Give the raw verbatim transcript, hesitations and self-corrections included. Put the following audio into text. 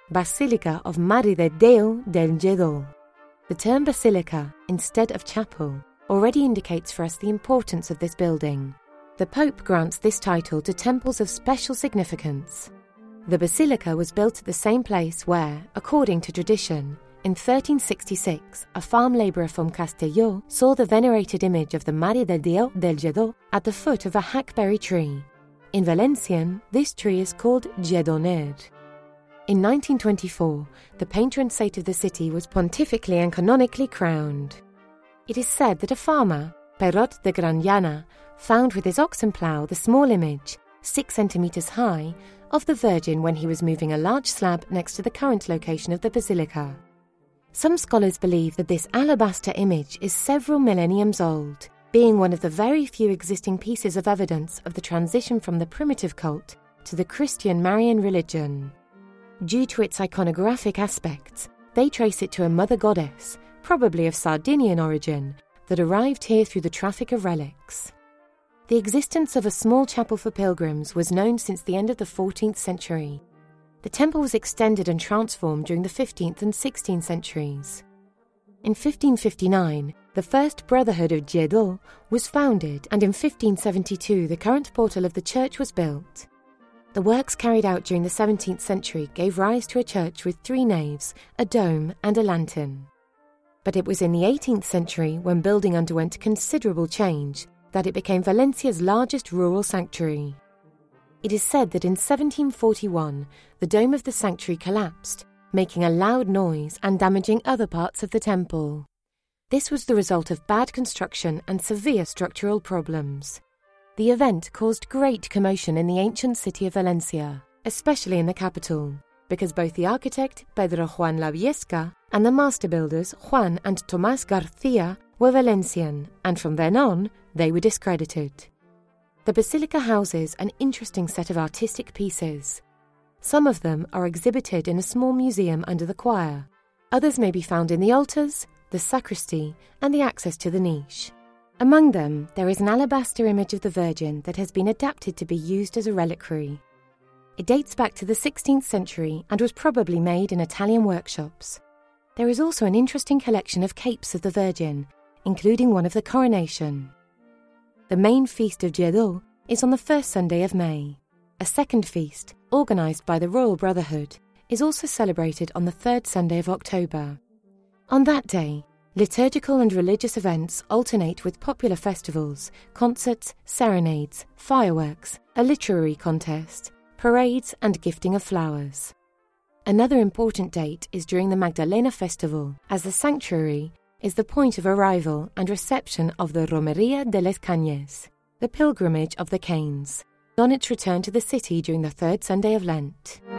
Basilica of Madre de Deo del Lledó. The term basilica, instead of chapel, already indicates for us the importance of this building. The Pope grants this title to temples of special significance. The basilica was built at the same place where, according to tradition, in thirteen sixty-six, a farm labourer from Castelló saw the venerated image of the Madre de Deo del Lledó at the foot of a hackberry tree. In Valencian, this tree is called Lledoner. In nineteen twenty-four, the patron saint of the city was pontifically and canonically crowned. It is said that a farmer, Perot de Granllana, found with his oxen plough the small image, six centimetres high, of the Virgin when he was moving a large slab next to the current location of the basilica. Some scholars believe that this alabaster image is several millenniums old, being one of the very few existing pieces of evidence of the transition from the primitive cult to the Christian Marian religion. Due to its iconographic aspects, they trace it to a mother goddess, probably of Sardinian origin, that arrived here through the traffic of relics. The existence of a small chapel for pilgrims was known since the end of the fourteenth century. The temple was extended and transformed during the fifteenth and sixteenth centuries. In fifteen fifty-nine, the first Brotherhood of Lledó was founded, and in fifteen seventy-two the current portal of the church was built. The works carried out during the seventeenth century gave rise to a church with three naves, a dome and a lantern. But it was in the eighteenth century, when building underwent considerable change, that it became Valencia's largest rural sanctuary. It is said that in seventeen forty-one, the dome of the sanctuary collapsed, making a loud noise and damaging other parts of the temple. This was the result of bad construction and severe structural problems. The event caused great commotion in the ancient city of Valencia, especially in the capital, because both the architect Pedro Juan Laviesca and the master builders Juan and Tomás García were Valencian, and from then on, they were discredited. The basilica houses an interesting set of artistic pieces. Some of them are exhibited in a small museum under the choir. Others may be found in the altars, the sacristy, and the access to the niche. Among them, there is an alabaster image of the Virgin that has been adapted to be used as a reliquary. It dates back to the sixteenth century and was probably made in Italian workshops. There is also an interesting collection of capes of the Virgin, including one of the coronation. The main feast of Lledó is on the first Sunday of May. A second feast, organised by the Royal Brotherhood, is also celebrated on the third Sunday of October. On that day, liturgical and religious events alternate with popular festivals, concerts, serenades, fireworks, a literary contest, parades and gifting of flowers. Another important date is during the Magdalena festival, as the sanctuary is the point of arrival and reception of the Romería de les Cañas, the pilgrimage of the canes, on its return to the city during the third Sunday of Lent.